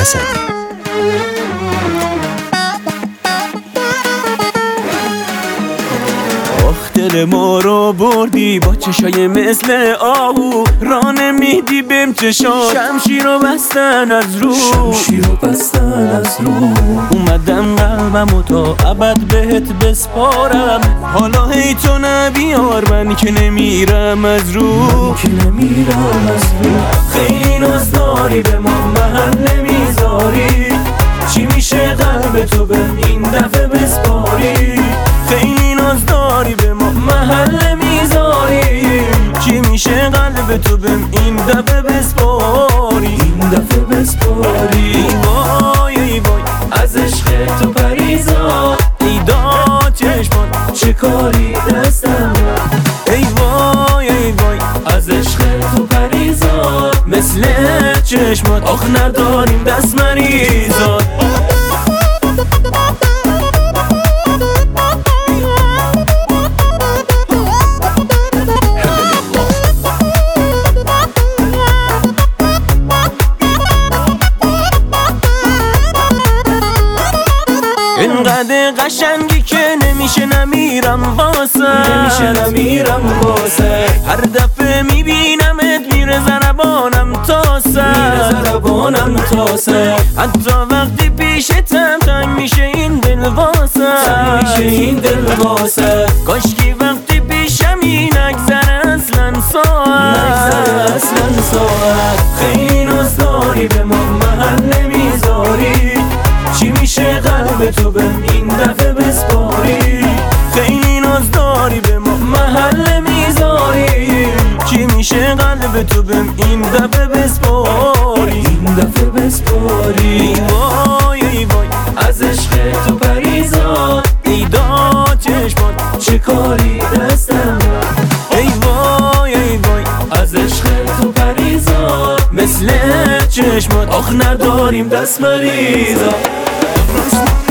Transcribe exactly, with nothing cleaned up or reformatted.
حسنی. دل ما رو بردی با چشای مثل آهو، راه نمیدی بهم چشات، شمشیر رو بستن از رو، شمشیر رو بستن از رو. اومدم قلبمو تا ابد بهت بسپارم، حالا هی تو نبیار من که نمیرم از رو، من که نمیرم از رو. خیلی ناز داری به ما محل نمیذاری، چی میشه قلب تو بهم این دفعه بسپاری؟ خیلی ناز داری به ما محل میذاری، چی میشه قلب تو بهم این دفعه بسپاری؟ این دفعه بسپاری. ای وای ای وای از عشق تو پریزاد، ای داد چشمات چه کاری دستم، ای وای ای وای از عشق تو پریزاد، مثل چشمات آخ نداریم دست مریزاد. اینقدر قشنگی که نمیشه نمیرم واسه، نمیشه نمیرم واسه. هر دفعه میبینمت میره ضربانم تاسه، میره ضربانم تاسه. حتی وقتی پیشتم تنگ میشه این دل واسه، تنگ میشه این دل واسه. کاشکی وقتی پیشمی نگذره اصلا ساعت، نگذره اصلا ساعت. خیلی ناز داری به ما محل نمیذاری، چی میشه قلب تو بهم این دفعه بسپاری؟ خیلی ناز داری به ما محل میذاری، چی میشه قلب تو بهم این دفعه بسپاری؟ این دفعه بسپاری. ای وای ای وای از عشق تو پریزاد، ای داد چشمات چه کاری دستم، ای وای ای وای از عشق تو پریزاد، مثل چشمات آخ نداریم دست مریزاد.